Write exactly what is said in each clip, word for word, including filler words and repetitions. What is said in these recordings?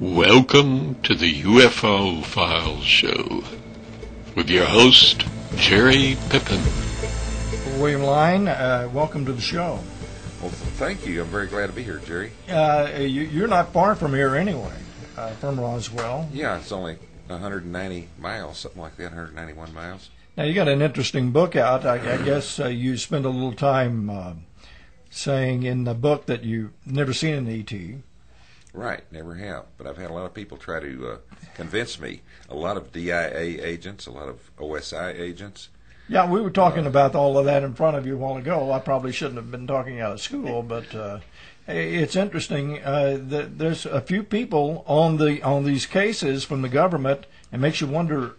Welcome to the U F O Files Show with your host, Jerry Pippin. William Line, uh, welcome to the show. Well, thank you. I'm very glad to be here, Jerry. Uh, you, you're not far from here anyway, uh, from Roswell. Yeah, it's only one hundred ninety miles, something like that, one hundred ninety-one miles. Now, you got an interesting book out. I, I guess uh, you spent a little time uh, saying in the book that you've never seen an E T. Right, never have. But I've had a lot of people try to uh, convince me. A lot of D I A agents, a lot of O S I agents. Yeah, we were talking uh, about all of that in front of you a while ago. I probably shouldn't have been talking out of school, but uh, it's interesting uh, that there's a few people on the on these cases from the government. It makes you wonder.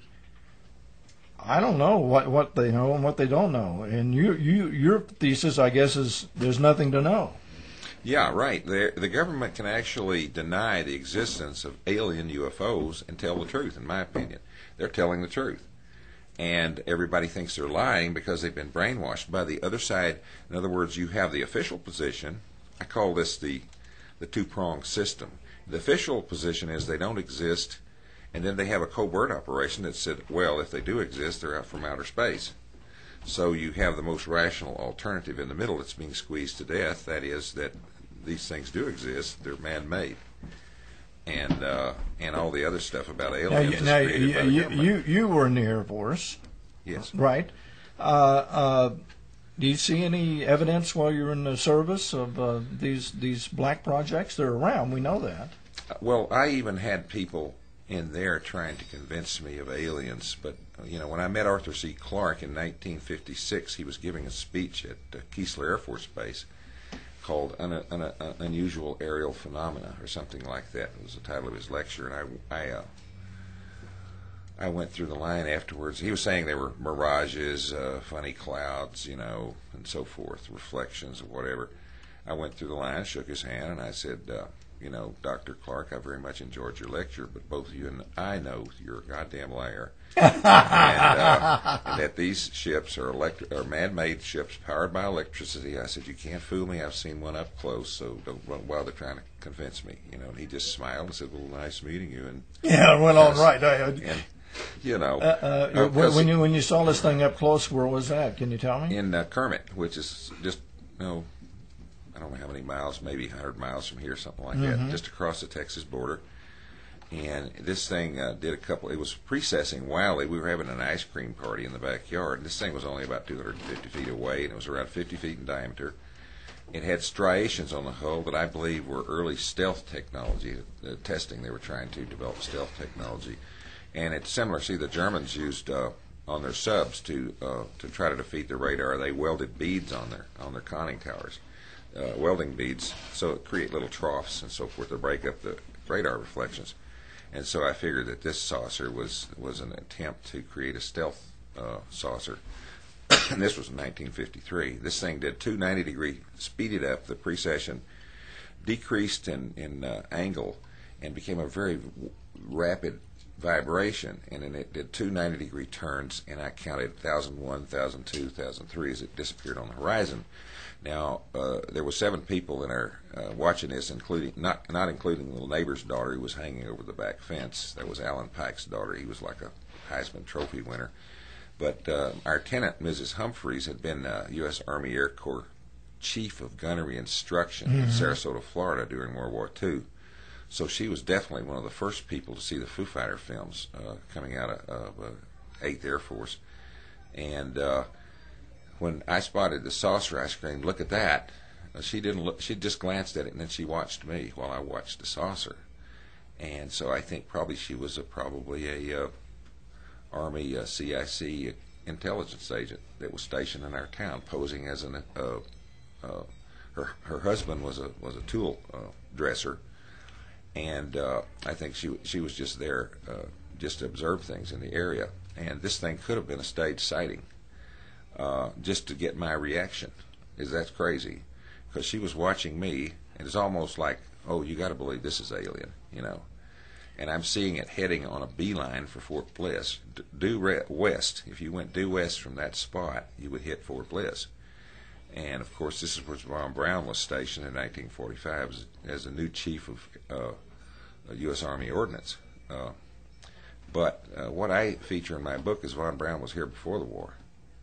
I don't know what, what they know and what they don't know. And you you your thesis, I guess, is there's nothing to know. Yeah, right. The, the government can actually deny the existence of alien U F Os and tell the truth, in my opinion. They're telling the truth. And everybody thinks they're lying because they've been brainwashed by the other side. In other words, you have the official position. I call this the, the two-pronged system. The official position is they don't exist, and then they have a covert operation that said, well, if they do exist, they're out from outer space. So you have the most rational alternative in the middle that's being squeezed to death. That is that these things do exist. They're man-made. And uh, and all the other stuff about aliens now, is now, created you, by the you, government. you, you were in the Air Force. Yes. Right. Uh, uh, do you see any evidence while you're in the service of uh, these these black projects? They're around. We know that. Uh, well, I even had people in there trying to convince me of aliens. But, you know, when I met Arthur C. Clarke in nineteen fifty-six, he was giving a speech at uh, Keesler Air Force Base called Un- Un- Un- Unusual Aerial Phenomena or something like that. It was the title of his lecture. And I, I, uh, I went through the line afterwards. He was saying there were mirages, uh, funny clouds, you know, and so forth, reflections or whatever. I went through the line, shook his hand, and I said, uh, you know, Doctor Clarke, I very much enjoyed your lecture, but both you and I know you're a goddamn liar. and, uh, and that these ships are, elect- are man-made ships powered by electricity. I said, you can't fool me. I've seen one up close, so don't bother trying to convince me. You know, and he just smiled and said, well, nice meeting you. And yeah, it went on right. I, and, you know. Uh, uh, when, when you when you saw this thing up close, where was that? Can you tell me? In uh, Kermit, which is just, you know, I don't know how many miles, maybe one hundred miles from here, something like mm-hmm. that, just across the Texas border. And this thing uh, did a couple, it was precessing wildly. We were having an ice cream party in the backyard, and this thing was only about two hundred fifty feet away, and it was around fifty feet in diameter. It had striations on the hull that I believe were early stealth technology, uh, testing. They were trying to develop stealth technology. And it's similar, see, the Germans used uh, on their subs to uh, to try to defeat the radar. They welded beads on their on their conning towers. Uh, welding beads, so it create little troughs and so forth to break up the radar reflections. And so I figured that this saucer was, was an attempt to create a stealth uh, saucer. And this was in nineteen fifty-three. This thing did two ninety degree, speeded up the precession, decreased in, in uh, angle, and became a very w- rapid vibration. And then it did two ninety degree turns, and I counted one thousand one, one thousand two, one thousand three as it disappeared on the horizon. Now, uh, there were seven people in there uh, watching this, including not not including the neighbor's daughter who was hanging over the back fence. That was Alan Pike's daughter. He was like a Heisman Trophy winner. But uh, our tenant, Missus Humphreys, had been uh, U S Army Air Corps Chief of Gunnery Instruction mm-hmm. in Sarasota, Florida during World War Two. So she was definitely one of the first people to see the Foo Fighter films uh, coming out of, of uh, eighth Air Force. And uh, when I spotted the saucer, I screamed, "Look at that!" She didn't look. She just glanced at it, and then she watched me while I watched the saucer. And so I think probably she was a, probably a uh, Army uh, C I C intelligence agent that was stationed in our town, posing as an. Uh, uh, her her husband was a was a tool uh, dresser, and uh, I think she she was just there uh, just to observe things in the area. And this thing could have been a staged sighting. Uh, just to get my reaction. Is that crazy? Because she was watching me, and it's almost like, oh, you got to believe this is alien, you know. And I'm seeing it heading on a beeline for Fort Bliss, D- due re- west. If you went due west from that spot, you would hit Fort Bliss. And of course, this is where Von Braun was stationed in nineteen forty-five as, as a new chief of uh, U S Army ordnance. Uh, but uh, what I feature in my book is Von Braun was here before the war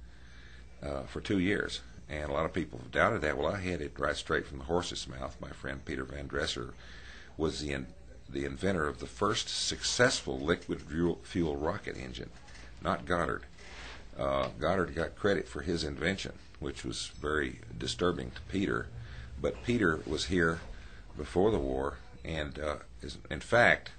uh, for two years. And a lot of people have doubted that. Well, I had it right straight from the horse's mouth. My friend Peter Van Dresser was the in, the inventor of the first successful liquid fuel, fuel rocket engine, not Goddard. Uh, Goddard got credit for his invention, which was very disturbing to Peter. But Peter was here before the war, and uh, is, in fact,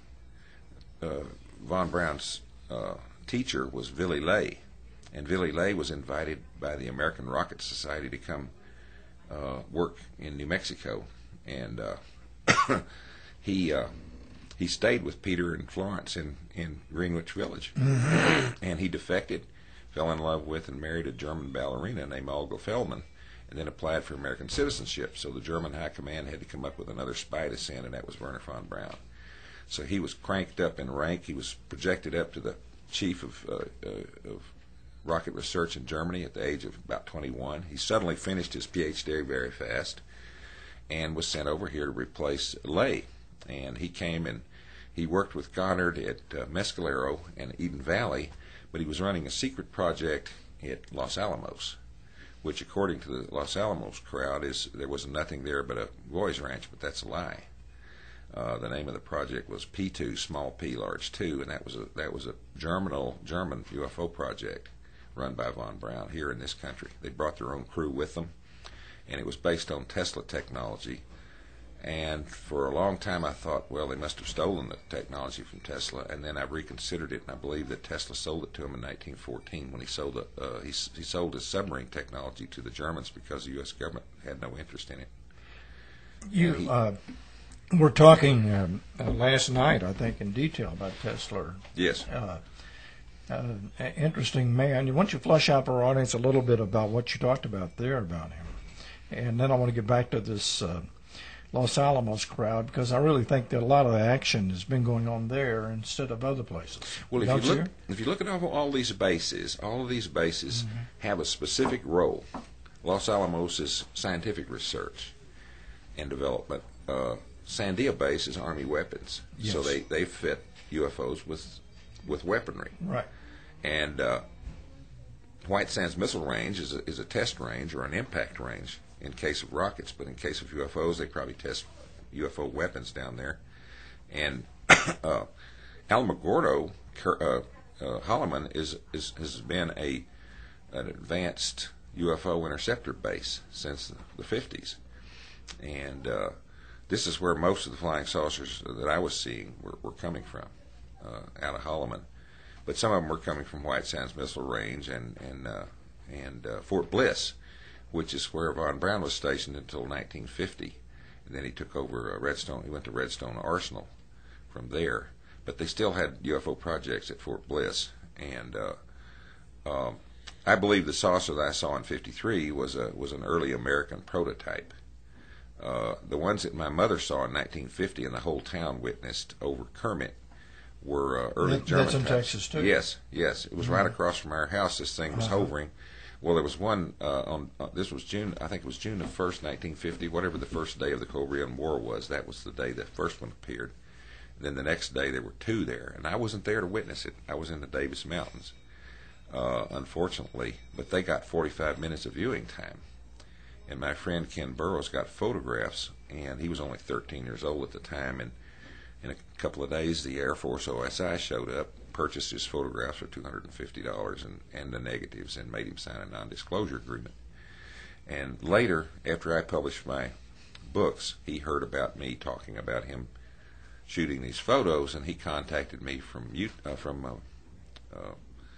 uh, Von Braun's uh, teacher was Willy Ley. And Willy Ley was invited by the American Rocket Society to come uh, work in New Mexico, and uh, he uh, he stayed with Peter in Florence in, in Greenwich Village, mm-hmm. and he defected, fell in love with, and married a German ballerina named Olga Feldman, and then applied for American citizenship. So the German High Command had to come up with another spy to send, and that was Wernher von Braun. So he was cranked up in rank. He was projected up to the chief of uh, uh, of rocket research in Germany at the age of about twenty-one. He suddenly finished his P H D very fast and was sent over here to replace Ley. And he came and he worked with Goddard at uh, Mescalero and Eden Valley, but he was running a secret project at Los Alamos, which according to the Los Alamos crowd is there was nothing there but a boys ranch, but that's a lie. Uh, the name of the project was P two, small p, large two, and that was a that was a German German U F O project run by Von Braun here in this country. They brought their own crew with them, and it was based on Tesla technology. And for a long time I thought, well, they must have stolen the technology from Tesla, and then I reconsidered it, and I believe that Tesla sold it to him in nineteen fourteen when he sold the, uh, he, he sold his submarine technology to the Germans because the U S government had no interest in it. You he, uh, were talking um, uh, last night, I think, in detail about Tesla. Yes. Uh, Uh, interesting man. Why don't you flesh out for our audience a little bit about what you talked about there about him? And then I want to get back to this uh, Los Alamos crowd, because I really think that a lot of the action has been going on there instead of other places. Well, if Don't you look, you? if you look at all, all these bases, all of these bases mm-hmm. have a specific role. Los Alamos is scientific research and development. Uh, Sandia base is Army weapons, yes. so they, they fit U F Os with with weaponry. Right. And uh, White Sands Missile Range is a, is a test range or an impact range in case of rockets, but in case of U F Os, they probably test U F O weapons down there. And uh, Alamogordo, uh, uh, Holloman is, is has been a an advanced U F O interceptor base since the fifties, and uh, this is where most of the flying saucers that I was seeing were, were coming from, uh, out of Holloman. But some of them were coming from White Sands Missile Range and and uh, and uh, Fort Bliss, which is where Von Braun was stationed until nineteen fifty, and then he took over uh, Redstone. He went to Redstone Arsenal from there, but they still had U F O projects at Fort Bliss. And uh, uh, I believe the saucer that I saw in fifty-three was a was an early American prototype. Uh, the ones that my mother saw in nineteen fifty and the whole town witnessed over Kermit were uh, early that, German That's in types. Texas too. Yes, yes. It was mm-hmm. right across from our house. This thing was uh-huh. hovering. Well, there was one uh, on. Uh, this was June. I think it was June the first, nineteen fifty. Whatever the first day of the Korean War was, that was the day the first one appeared. And then the next day there were two there, and I wasn't there to witness it. I was in the Davis Mountains, uh, unfortunately. But they got forty-five minutes of viewing time, and my friend Ken Burroughs got photographs, and he was only thirteen years old at the time. And in a couple of days, the Air Force O S I showed up, purchased his photographs for two hundred fifty dollars and, and the negatives, and made him sign a non-disclosure agreement. And later, after I published my books, he heard about me talking about him shooting these photos, and he contacted me from uh, from uh, uh,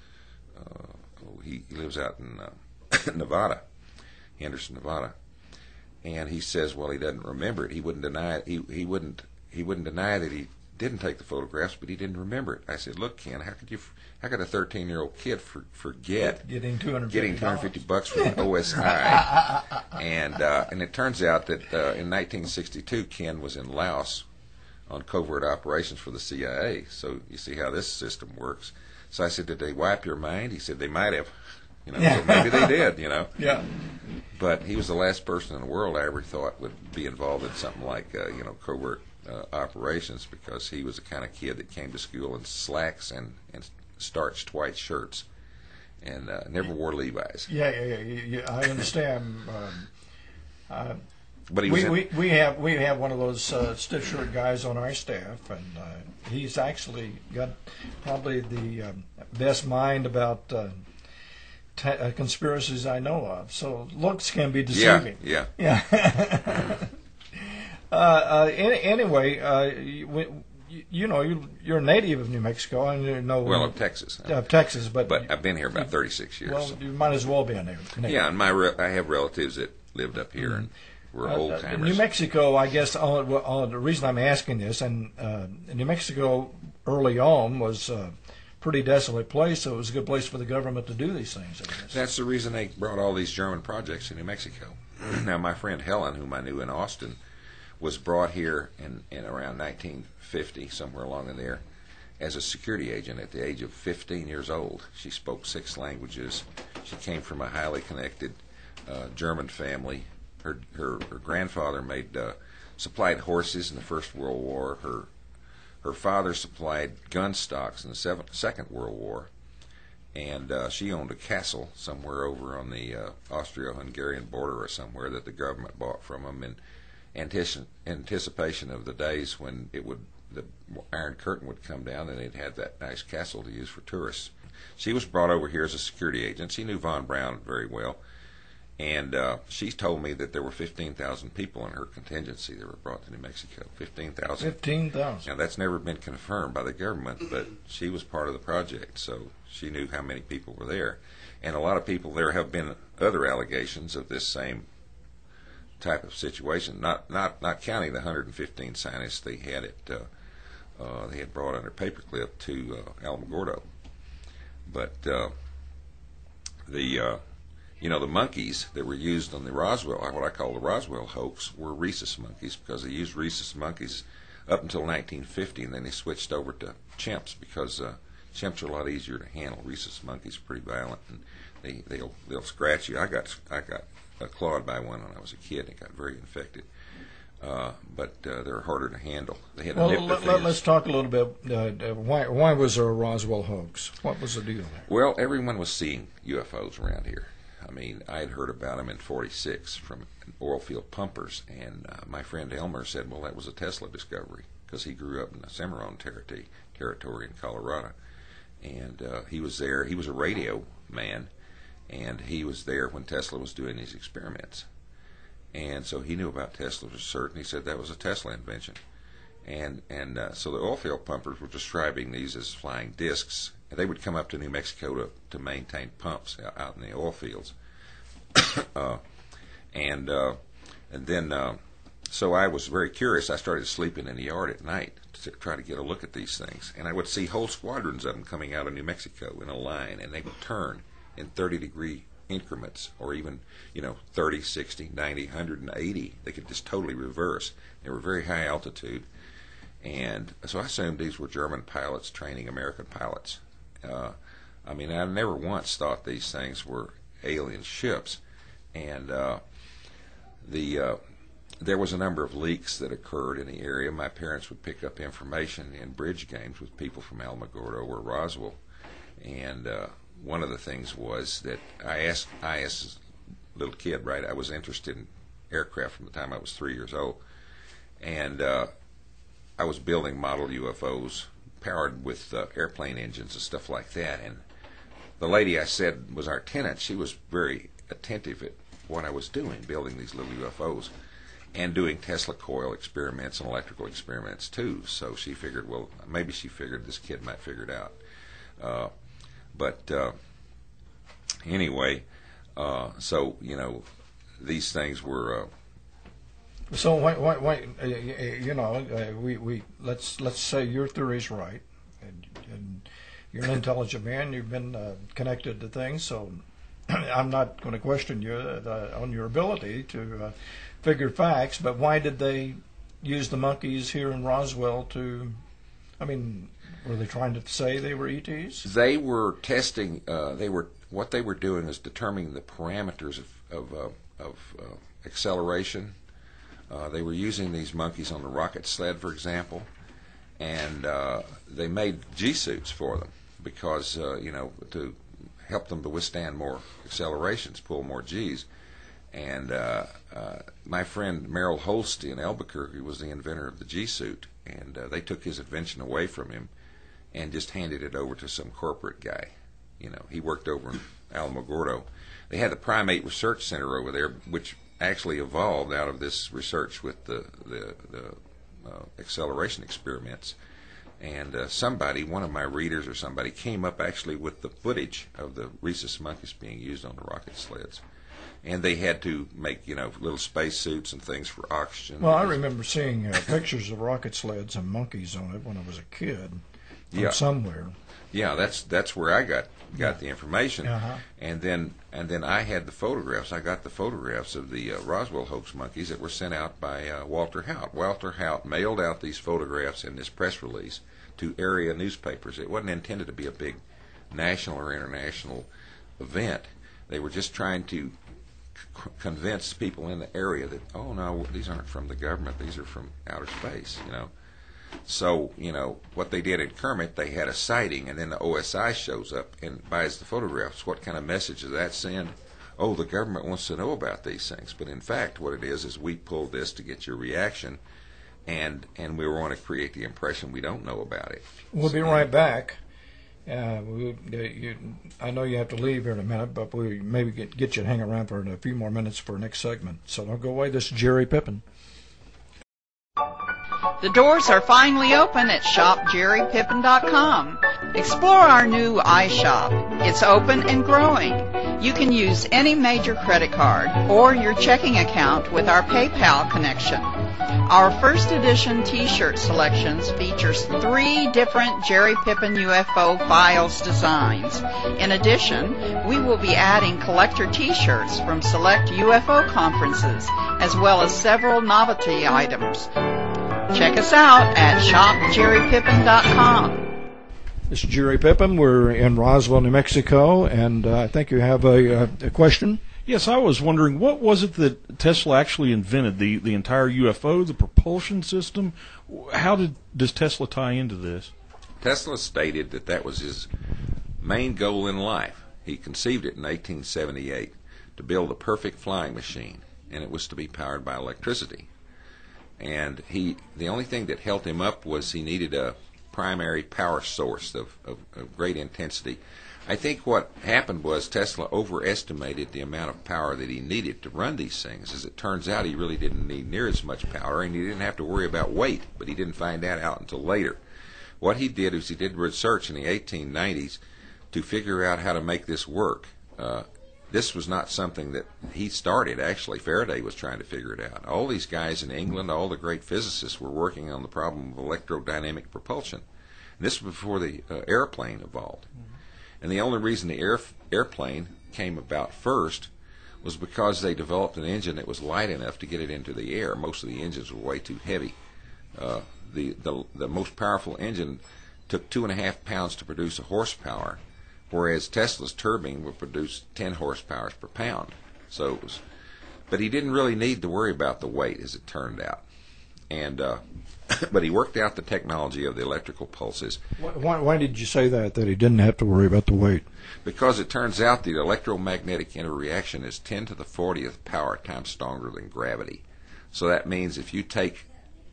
uh, he, he lives out in uh, Nevada, Henderson, Nevada, and he says, well, he doesn't remember it. He wouldn't deny it. He he wouldn't. He wouldn't deny that he didn't take the photographs, but he didn't remember it. I said, "Look, Ken, how could you? How could a thirteen-year-old kid for, forget getting two hundred getting two hundred fifty bucks from the O S I?" and uh, and it turns out that uh, in nineteen sixty-two, Ken was in Laos on covert operations for the C I A. So you see how this system works. So I said, "Did they wipe your mind?" He said, "They might have." You know, so maybe they did. You know. Yeah. But he was the last person in the world I ever thought would be involved in something like uh, you know covert uh, operations because he was the kind of kid that came to school in slacks and, and starched white shirts and uh, never wore Levi's. Yeah, yeah, yeah. yeah I understand. um, uh, But he was we, in, we we have we have one of those uh, stiff shirt guys on our staff, and uh, he's actually got probably the um, best mind about uh, t- uh, conspiracies I know of. So looks can be deceiving. Yeah, yeah. uh, uh, any, anyway, uh, you, you know you, you're a native of New Mexico. I know. well, of Texas. Of Texas, but But I've been here about thirty-six years. well, so. you might as well be a native. Yeah, and my re- I have relatives that lived up here and were Uh, old uh, timers. New Mexico, I guess, all, all, the reason I'm asking this, and uh, New Mexico early on was a pretty desolate place, so it was a good place for the government to do these things, I guess. That's the reason they brought all these German projects to New Mexico. Now, my friend Helen, whom I knew in Austin, was brought here in, in around nineteen fifty, somewhere along in there, as a security agent at the age of fifteen years old. She spoke six languages. She came from a highly connected uh, German family. Her, her her grandfather made uh, supplied horses in the First World War. Her her father supplied gun stocks in the seven, Second World War, and uh, she owned a castle somewhere over on the uh, Austro-Hungarian border or somewhere that the government bought from them in antici- anticipation of the days when it would the Iron Curtain would come down and they'd have that nice castle to use for tourists. She was brought over here as a security agent. She knew Von Braun very well. And uh, she told me that there were fifteen thousand people in her contingency that were brought to New Mexico. fifteen thousand. fifteen thousand. Now, that's never been confirmed by the government, but she was part of the project, so she knew how many people were there. And a lot of people, there have been other allegations of this same type of situation, not not, not counting the one hundred fifteen scientists they had it, uh, uh, they had brought under paperclip to uh, Alamogordo. But uh, the... Uh, You know, the monkeys that were used on the Roswell, what I call the Roswell hoax, were rhesus monkeys because they used rhesus monkeys up until nineteen fifty, and then they switched over to chimps because uh, chimps are a lot easier to handle. Rhesus monkeys are pretty violent, and they, they'll they'll scratch you. I got I got uh, clawed by one when I was a kid, and it got very infected. Uh, but uh, they're harder to handle. They had Well, a let, let, let's talk a little bit. Uh, why why was there a Roswell hoax? What was the deal there? Well, everyone was seeing U F Os around here. I mean, I had heard about them in forty-six from oil field pumpers, and uh, my friend Elmer said, well, that was a Tesla discovery, because he grew up in the Cimarron territory, territory in Colorado. And uh, he was there. He was a radio man, and he was there when Tesla was doing these experiments. And so he knew about Tesla for certain. He said that was a Tesla invention. And and uh, so the oil field pumpers were describing these as flying discs. And they would come up to New Mexico to, to maintain pumps out in the oil fields. uh, and uh, and then, uh, so I was very curious. I started sleeping in the yard at night to try to get a look at these things. And I would see whole squadrons of them coming out of New Mexico in a line, and they would turn in thirty-degree increments, or even, you know, thirty, sixty, ninety, one hundred eighty. They could just totally reverse. They were very high altitude. And so I assumed these were German pilots training American pilots. Uh, I mean, I never once thought these things were alien ships. And uh, the uh, there was a number of leaks that occurred in the area. My parents would pick up information in bridge games with people from Alamogordo or Roswell. And uh, one of the things was that I asked, I as a little kid, right, I was interested in aircraft from the time I was three years old. And uh, I was building model U F Os powered with uh, airplane engines and stuff like that. And the lady I said was our tenant, she was very attentive at what I was doing, building these little U F Os and doing Tesla coil experiments and electrical experiments too. So she figured, well, maybe she figured this kid might figure it out. Uh, but uh, anyway, uh, so, you know, these things were... Uh, So wait, wait, wait. Uh, you know, uh, we, we let's let's say your theory is right, and, and you're an intelligent man. You've been uh, connected to things, so I'm not going to question you uh, on your ability to uh, figure facts. But why did they use the monkeys here in Roswell to? I mean, were they trying to say they were E Ts? They were testing. Uh, they were what they were doing is determining the parameters of of, uh, of uh, acceleration. Uh, they were using these monkeys on the rocket sled, for example, and uh, they made G-suits for them because, uh, you know, to help them to withstand more accelerations, pull more G's. And uh, uh, my friend Merrill Holsty in Albuquerque was the inventor of the G-suit, and uh, they took his invention away from him and just handed it over to some corporate guy. You know, he worked over in Alamogordo. They had the Primate Research Center over there, which actually evolved out of this research with the the, the uh, acceleration experiments. And uh, somebody, one of my readers or somebody, came up actually with the footage of the rhesus monkeys being used on the rocket sleds. And they had to make, you know, little space suits and things for oxygen. Well, I remember seeing uh, pictures of rocket sleds and monkeys on it when I was a kid from yeah. somewhere. Yeah, that's that's where I got got the information. Uh-huh. And then and then I had the photographs. I got the photographs of the uh, Roswell hoax monkeys that were sent out by uh, Walter Haut. Walter Haut mailed out these photographs in this press release to area newspapers. It wasn't intended to be a big national or international event. They were just trying to c- convince people in the area that, oh no, these aren't from the government, these are from outer space, you know. So, you know, what they did at Kermit, they had a sighting, and then the O S I shows up and buys the photographs. What kind of message does that send? Oh, the government wants to know about these things. But in fact, what it is is we pulled this to get your reaction, and and we want to create the impression we don't know about it. We'll be right back. Uh, we, uh, you, I know you have to leave here in a minute, but we maybe get, get you to hang around for a few more minutes for our next segment. So don't go away. This is Jerry Pippin. The doors are finally open at shop jerry pippin dot com. Explore our new iShop. It's open and growing. You can use any major credit card or your checking account with our PayPal connection. Our first edition t-shirt selections features three different Jerry Pippin U F O Files designs. In addition, we will be adding collector t-shirts from select U F O conferences, as well as several novelty items. Check us out at shop jerry pippin dot com. This is Jerry Pippin. We're in Roswell, New Mexico, and uh, I think you have a, a question. Yes, I was wondering, what was it that Tesla actually invented? The the entire U F O, the propulsion system? How did does Tesla tie into this? Tesla stated that that was his main goal in life. He conceived it in eighteen seventy-eight to build a perfect flying machine, and it was to be powered by electricity. And he, the only thing that held him up was he needed a primary power source of, of, of great intensity. I think what happened was Tesla overestimated the amount of power that he needed to run these things. As it turns out, he really didn't need near as much power, and he didn't have to worry about weight, but he didn't find that out until later. What he did is he did research in the eighteen nineties to figure out how to make this work. Uh, This was not something that he started, actually. Faraday was trying to figure it out. All these guys in England, all the great physicists were working on the problem of electrodynamic propulsion. And this was before the uh, airplane evolved. Mm-hmm. And the only reason the air, airplane came about first was because they developed an engine that was light enough to get it into the air. Most of the engines were way too heavy. Uh, the, the, the most powerful engine took two and a half pounds to produce a horsepower, whereas Tesla's turbine would produce ten horsepower per pound. So it was, but he didn't really need to worry about the weight, as it turned out. And uh, but he worked out the technology of the electrical pulses. Why, why did you say that, that he didn't have to worry about the weight? Because it turns out the electromagnetic interreaction is ten to the fortieth power times stronger than gravity. So that means if you take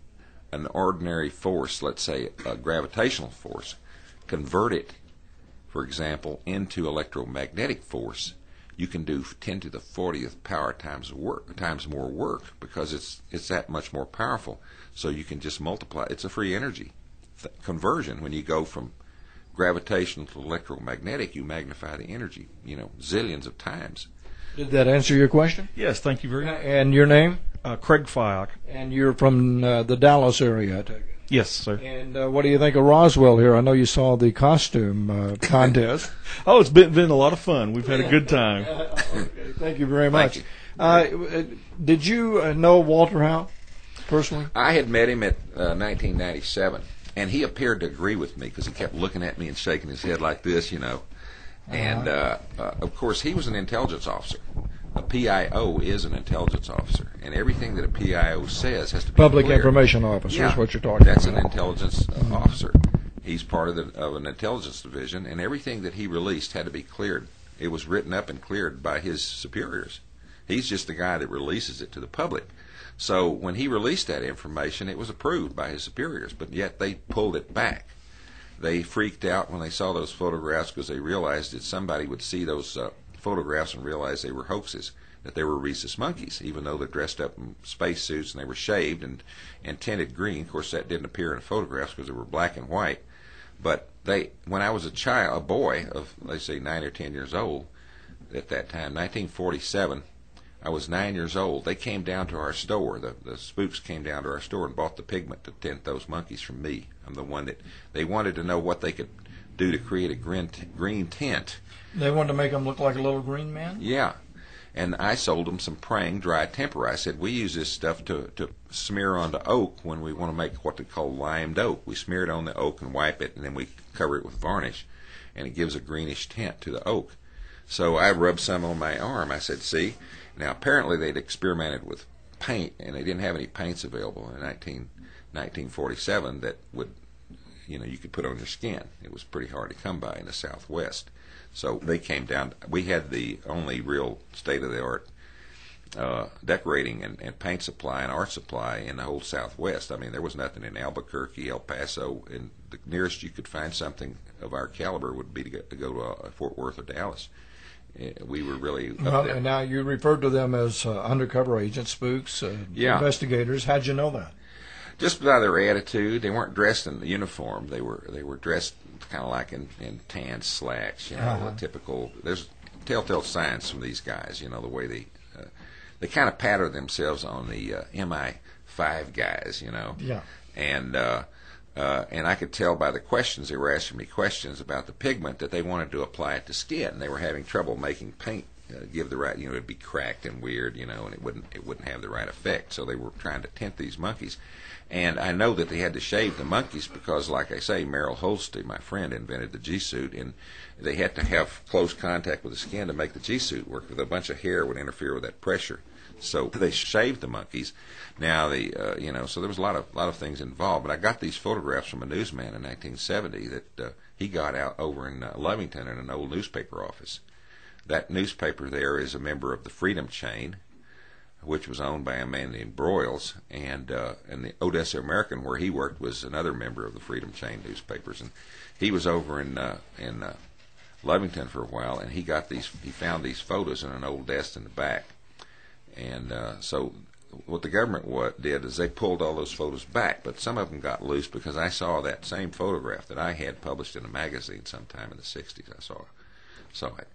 an ordinary force, let's say a gravitational force, convert it, for example, into electromagnetic force, you can do ten to the fortieth power times work, times more work, because it's it's that much more powerful. So you can just multiply. It's a free energy th- conversion. When you go from gravitational to electromagnetic, you magnify the energy, you know, zillions of times. Did that answer your question? Yes, thank you very much. And your name? Uh, Craig Fyock. And you're from uh, the Dallas area, I take it. Yes, sir. And uh, what do you think of Roswell here? I know you saw the costume uh, contest. Oh, it's been been a lot of fun. We've had a good time. Okay, thank you very much. You. Uh, did you uh, know Walter Haut personally? I had met him at uh, nineteen ninety-seven, and he appeared to agree with me because he kept looking at me and shaking his head like this, you know. And, uh, uh, of course, he was an intelligence officer. a P I O is an intelligence officer, and everything that a P I O says has to be Public cleared. Information Officer Yeah, is what you're talking that's about. an intelligence uh, officer. He's part of, the, of an intelligence division, and everything that he released had to be cleared. It was written up and cleared by his superiors. He's just the guy that releases it to the public. So when he released that information, it was approved by his superiors, but yet they pulled it back. They freaked out when they saw those photographs because they realized that somebody would see those uh, photographs and realize they were hoaxes, that they were rhesus monkeys, even though they're dressed up in spacesuits and they were shaved and, and tinted green. Of course, that didn't appear in the photographs because they were black and white. But they, when I was a child, a boy of, let's say, nine or ten years old at that time, nineteen forty-seven, I was nine years old. They came down to our store. The, the spooks came down to our store and bought the pigment to tint those monkeys from me. I'm the one that they wanted to know what they could do to create a green, t- green tint. They wanted to make him look like a little green man? Yeah. And I sold them some praying dry temper. I said, we use this stuff to, to smear onto oak when we want to make what they call limed oak. We smear it on the oak and wipe it, and then we cover it with varnish, and it gives a greenish tint to the oak. So I rubbed some on my arm. I said, see? Now, apparently they'd experimented with paint, and they didn't have any paints available in nineteen forty-seven that would, you know, you could put on your skin. It was pretty hard to come by in the Southwest. So they came down. We had the only real state-of-the-art uh, decorating and, and paint supply and art supply in the whole Southwest. I mean, there was nothing in Albuquerque, El Paso, and the nearest you could find something of our caliber would be to go to, go to uh, Fort Worth or Dallas. We were really up Well, there. and now you referred to them as uh, undercover agents, spooks, uh, Yeah. investigators. How'd you know that? Just by their attitude. They weren't dressed in the uniform. They were they were dressed kind of like in, in tan slacks, you know, Uh-huh. a typical. There's telltale signs from these guys, you know, the way they uh, they kind of pattern themselves on the uh, M I five guys, you know. Yeah. And uh, uh, and I could tell by the questions they were asking me questions about the pigment that they wanted to apply it to skin. They were having trouble making paint uh, give the right, you know, it'd be cracked and weird, you know, and it wouldn't it wouldn't have the right effect. So they were trying to tint these monkeys. And I know that they had to shave the monkeys because, like I say, Merrill Holsty, my friend, invented the G-suit, and they had to have close contact with the skin to make the G-suit work. With a bunch of hair would interfere with that pressure, so they shaved the monkeys. Now the uh, you know, so there was a lot of lot of things involved. But I got these photographs from a newsman in nineteen seventy that uh, he got out over in uh, Lovington in an old newspaper office. That newspaper there is a member of the Freedom Chain, which was owned by a man named Broyles, and uh, and the Odessa American, where he worked, was another member of the Freedom Chain newspapers, and he was over in uh, in uh, Lovington for a while, and he got these, he found these photos in an old desk in the back, and uh, so what the government what did is they pulled all those photos back, but some of them got loose because I saw that same photograph that I had published in a magazine sometime in the sixties. I saw saw it.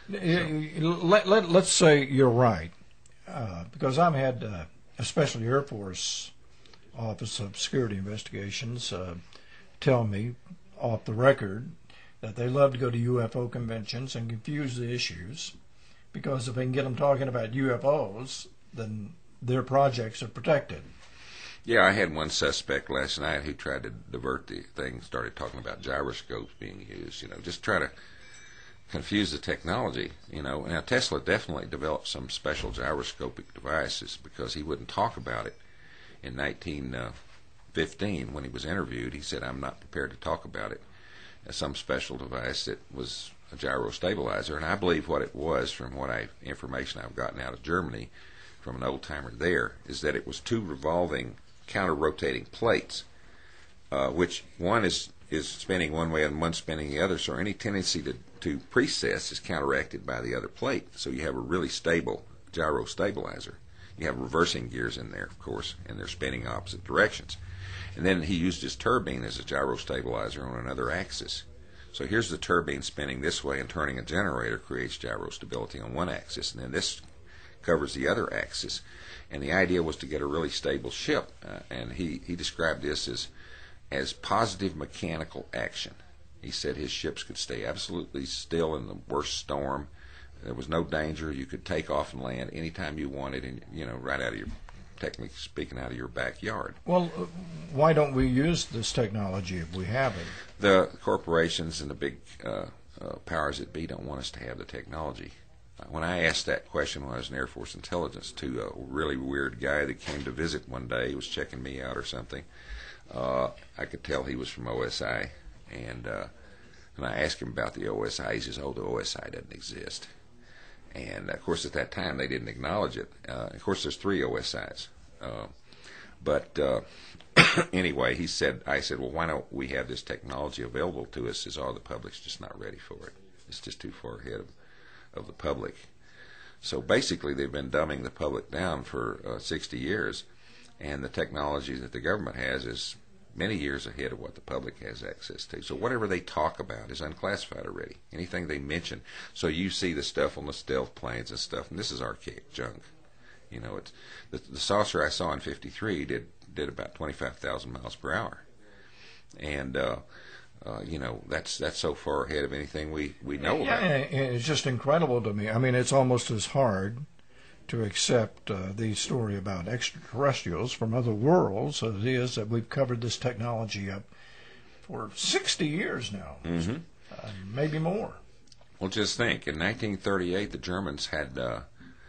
So. Let, let, let's say you're right. Uh, because I've had uh, especially Air Force Office of Security Investigations uh, tell me off the record that they love to go to U F O conventions and confuse the issues, because if they can get them talking about U F Os, then their projects are protected. Yeah, I had one suspect last night who tried to divert the thing, started talking about gyroscopes being used, you know, just try to confuse the technology, you know. Now, Tesla definitely developed some special gyroscopic devices because he wouldn't talk about it. In nineteen fifteen, when he was interviewed, he said, I'm not prepared to talk about it. Some special device that was a gyro stabilizer, and I believe what it was, from what I information I've gotten out of Germany from an old-timer there, is that it was two revolving, counter-rotating plates, uh, which one is is spinning one way and one spinning the other, so any tendency to, to precess is counteracted by the other plate. So you have a really stable gyro stabilizer. You have reversing gears in there, of course, and they're spinning opposite directions. And then he used his turbine as a gyro stabilizer on another axis. So here's the turbine spinning this way, and turning a generator creates gyro stability on one axis, and then this covers the other axis. And the idea was to get a really stable ship, uh, and he, he described this as as positive mechanical action. He said his ships could stay absolutely still in the worst storm. There was no danger. You could take off and land anytime you wanted, and, you know, right out of your, technically speaking, out of your backyard. Well, uh, why don't we use this technology if we have it? The corporations and the big uh, uh, powers that be don't want us to have the technology. when I asked that question when I was in Air Force Intelligence to a really weird guy that came to visit one day, he was checking me out or something, uh, I could tell he was from O S I. And uh, and I asked him about the O S I. He says, oh, the O S I doesn't exist. And, of course, at that time, they didn't acknowledge it. Uh, of course, there's three O S Is. Uh, but uh, anyway, he said, I said, well, why don't we have this technology available to us? He says, oh, the public's just not ready for it. It's just too far ahead of, of the public. So basically, they've been dumbing the public down for uh, sixty years, and the technology that the government has is many years ahead of what the public has access to. So whatever they talk about is unclassified already. Anything they mention. So you see the stuff on the stealth planes and stuff, and this is archaic junk. You know, it's the, the saucer I saw in fifty-three did did about twenty-five thousand miles per hour, and uh, uh, you know that's that's so far ahead of anything we we know yeah, about. And it's just incredible to me. I mean, it's almost as hard to accept uh, the story about extraterrestrials from other worlds as it is that we've covered this technology up for sixty years now, Mm-hmm. uh, maybe more. Well, just think, in nineteen thirty-eight, the Germans had uh,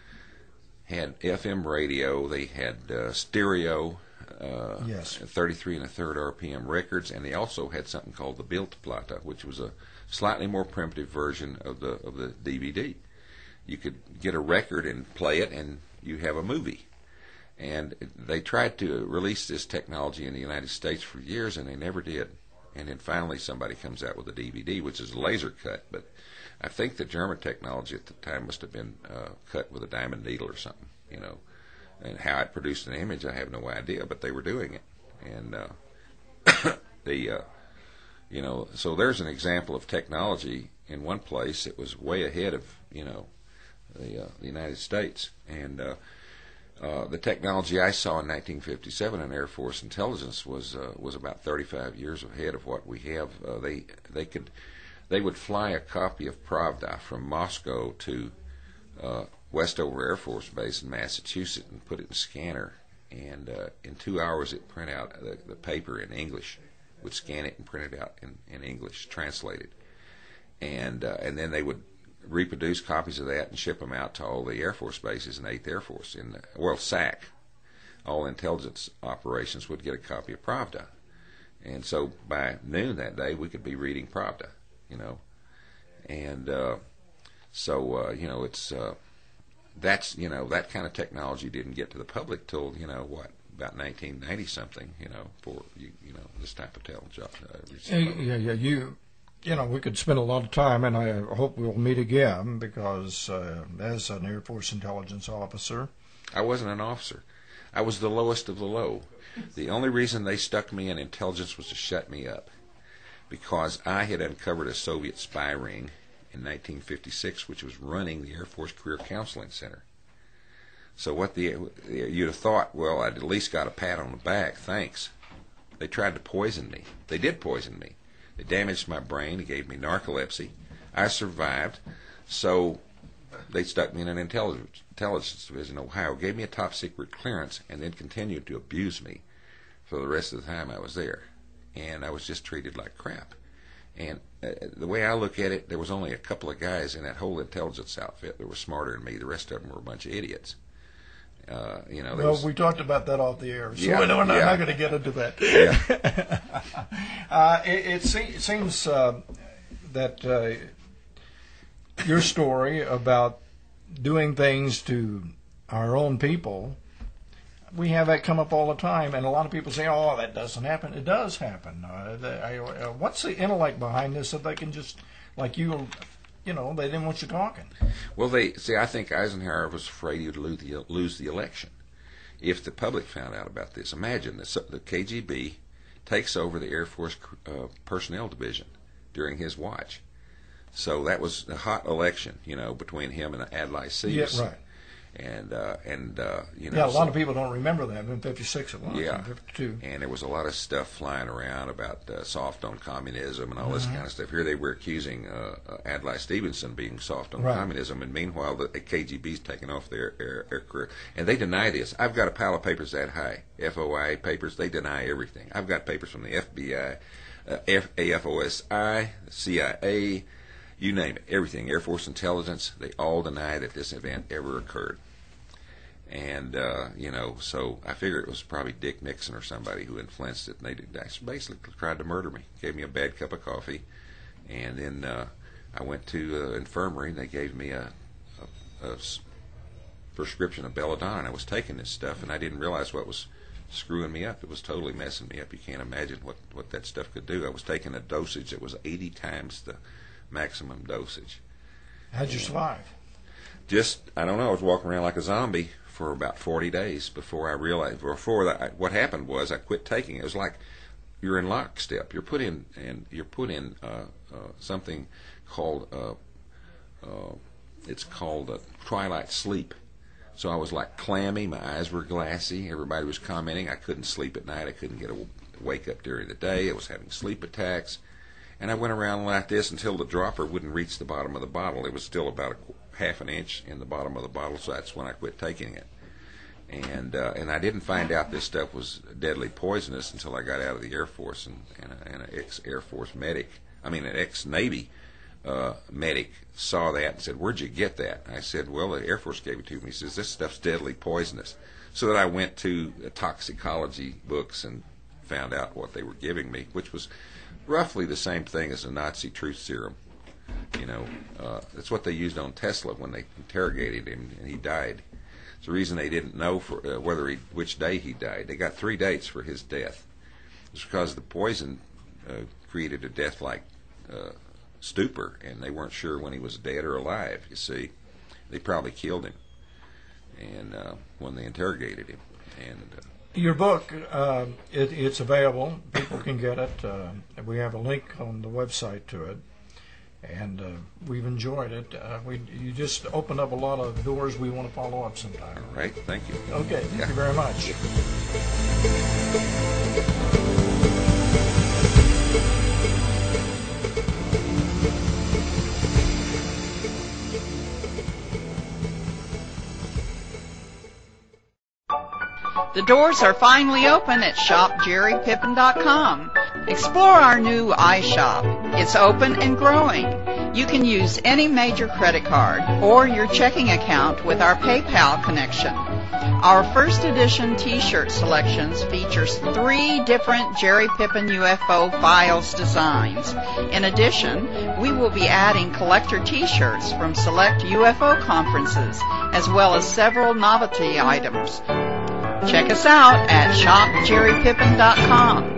had F M radio, they had uh, stereo, uh, yes. thirty-three and a third R P M records, and they also had something called the Bildplatte, which was a slightly more primitive version of the of the D V D. You could get a record and play it, and you have a movie. And they tried to release this technology in the United States for years, and they never did. And then finally somebody comes out with a D V D, which is a laser cut. But I think the German technology at the time must have been uh, cut with a diamond needle or something, you know. And how it produced an image, I have no idea, but they were doing it. And uh, the, uh, you know, so there's an example of technology in one place that was way ahead of, you know, the, uh, the United States. And uh, uh, the technology I saw in nineteen fifty-seven in Air Force Intelligence was uh, was about thirty-five years ahead of what we have. Uh, they they could they would fly a copy of Pravda from Moscow to uh, Westover Air Force Base in Massachusetts and put it in a scanner, and uh, in two hours it print out the, the paper in English. Would scan it and print it out in, in English, translated, and uh, and then they would reproduce copies of that and ship them out to all the Air Force bases in eighth Air Force. In the, well, S A C, all intelligence operations, would get a copy of Pravda. And so by noon that day, we could be reading Pravda, you know. And uh, so, uh, you know, it's uh, that's, you know, that kind of technology didn't get to the public till, you know, what, about nineteen ninety something, you know, for, you, you know, this type of intelligence. Uh, yeah, yeah, you... You know, we could spend a lot of time, and I hope we'll meet again, because uh, as an Air Force intelligence officer... I wasn't an officer. I was the lowest of the low. The only reason they stuck me in intelligence was to shut me up, because I had uncovered a Soviet spy ring in nineteen fifty-six, which was running the Air Force Career Counseling Center. So what the you'd have thought, well, I'd at least got a pat on the back, thanks. They tried to poison me. They did poison me. They damaged my brain. They gave me narcolepsy. I survived. So they stuck me in an intelligence, intelligence division in Ohio, gave me a top secret clearance, and then continued to abuse me for the rest of the time I was there. And I was just treated like crap. And uh, the way I look at it, there was only a couple of guys in that whole intelligence outfit that were smarter than me. The rest of them were a bunch of idiots. Uh, you know, well, was, we talked about that off the air, so yeah, we're not, yeah. not going to get into that. Yeah. uh, it, it, se- it seems uh, that uh, your story about doing things to our own people, we have that come up all the time, and a lot of people say, "Oh, that doesn't happen." It does happen. Uh, the, I, uh, what's the intellect behind this? So they can just, like you. You know, they didn't want you talking. Well, they see. I think Eisenhower was afraid he would lose the, lose the election if the public found out about this. Imagine the, the K G B takes over the Air Force uh, Personnel Division during his watch. So that was a hot election, you know, between him and Adlai Cebes. Yeah, right. And uh, and uh, you know, yeah, a lot so, of people don't remember that in fifty-six it was. Yeah, in fifty-two. And there was a lot of stuff flying around about uh, soft on communism and all this mm-hmm. kind of stuff. Here they were accusing uh, uh, Adlai Stevenson being soft on right. communism, and meanwhile the K G B's taking off their, their, their career. And they deny this. I've got a pile of papers that high, F O I papers. They deny everything. I've got papers from the F B I, uh, F- A F O S I, C I A, you name it, everything, Air Force intelligence, they all deny that this event ever occurred. And, uh, you know, so I figured it was probably Dick Nixon or somebody who influenced it. And they, did, they basically tried to murder me, gave me a bad cup of coffee. And then uh, I went to uh, infirmary, and they gave me a, a, a prescription of belladonna. I was taking this stuff, and I didn't realize what was screwing me up. It was totally messing me up. You can't imagine what, what that stuff could do. I was taking a dosage that was eighty times the maximum dosage. How'd you survive? Just, I don't know, I was walking around like a zombie for about forty days before I realized, before that, what happened was I quit taking it. It was like you're in lockstep. You're put in, and you're put in uh, uh, something called, uh, uh, it's called uh, twilight sleep. So I was like clammy, my eyes were glassy, everybody was commenting, I couldn't sleep at night, I couldn't get a wake up during the day, I was having sleep attacks, and I went around like this until the dropper wouldn't reach the bottom of the bottle. It was still about a half an inch in the bottom of the bottle, so that's when I quit taking it. And uh, and I didn't find out this stuff was deadly poisonous until I got out of the Air Force, and, and, a, and an ex-Air Force medic, I mean an ex-Navy Uh, medic saw that and said, "Where'd you get that?" I said, "Well, the Air Force gave it to me." He says, "This stuff's deadly poisonous." So that I went to the toxicology books and found out what they were giving me, which was roughly the same thing as a Nazi truth serum. You know, uh, that's what they used on Tesla when they interrogated him and he died. It's the reason they didn't know for uh, whether he, which day he died. They got three dates for his death. It's because the poison uh, created a death-like uh, stupor, and they weren't sure when he was dead or alive. You see, they probably killed him, and uh, when they interrogated him. And uh, your book, uh, it, it's available. People can get it. Uh, we have a link on the website to it, and uh, we've enjoyed it. Uh, we you just opened up a lot of doors we want to follow up sometime. All right, thank you. Okay, thank yeah. you very much. The doors are finally open at shop jerry pippin dot com. Explore our new iShop. It's open and growing. You can use any major credit card or your checking account with our PayPal connection. Our first edition t-shirt selections features three different Jerry Pippin U F O files designs. In addition, we will be adding collector t-shirts from select U F O conferences, as well as several novelty items. Check us out at shop jerry pippin dot com.